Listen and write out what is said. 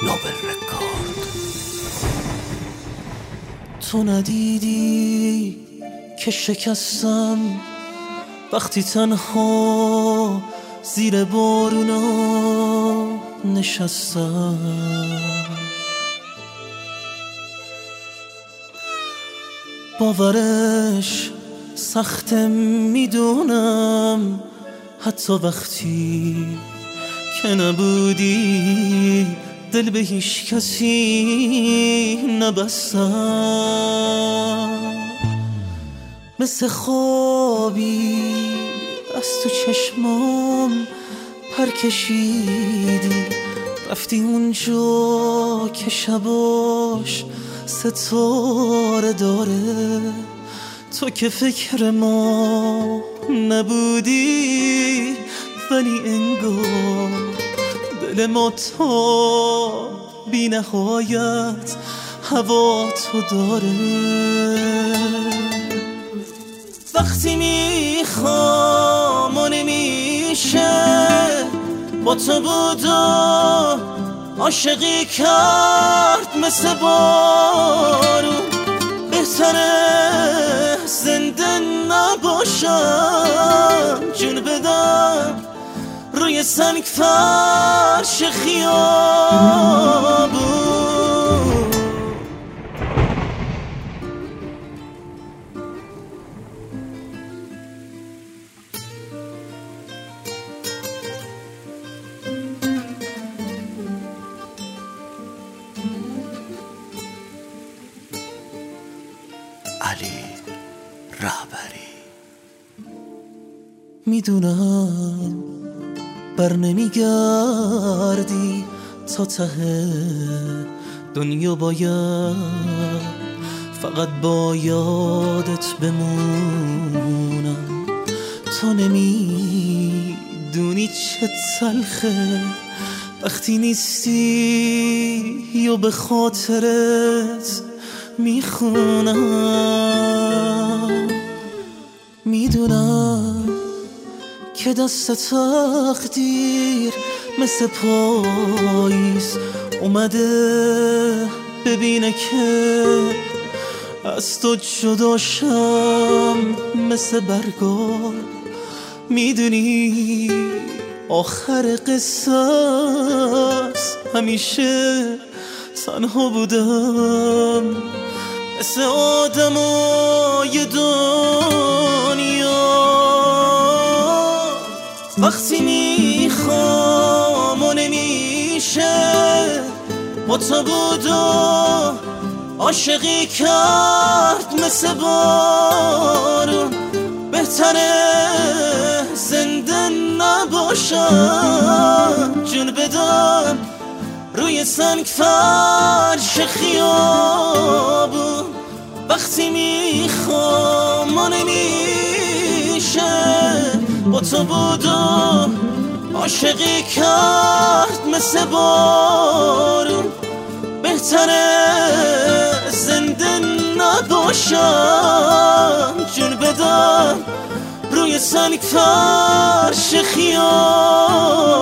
نوبل رکورد. تو ندیدی که شکستم وقتی تنها زیر بارونا نشستم. باورش سخته میدونم، حتی وقتی که نبودی دل به هیچ کسی نبستم. مثل خوابی از تو چشمام پر کشیدی، رفتی اونجا که شباش ستاره داره. تو که فکر ما نبودی، ولی انگار دل ما تا بی نهایت هوا تو داره. وقتی میخوام و نمیشه با تو بود و عاشقی کرد مثل بارون. بهتره زنده نباشم، جون بدم روی سنگ فرش خیابون. علی رهبری. میدونم بر نمیگردی تا ته دنیا، باید فقط با یادت بمونم. تو نمیدونی چه تلخه وقتی نیستی و به خاطرت میخونم. میدونم که دست تقدیر مثل پاییز اومده ببینه که از تو جدا شم مثل برگار. میدونی آخر قصه است، همیشه تنها بودم مثل آدمای دنیا. وقتی میخوام و نمیشه با تو بود و عاشقی کرد مثل بارون. بهتره زنده نباشم، جون بدم روی سنگ فرش خیابون. وقتی میخوام و نمیشه با تو بود و عاشقی کرد مثل بارون. بهتره زنده نباشم، جون بدم روی سنگ فرش خیابون.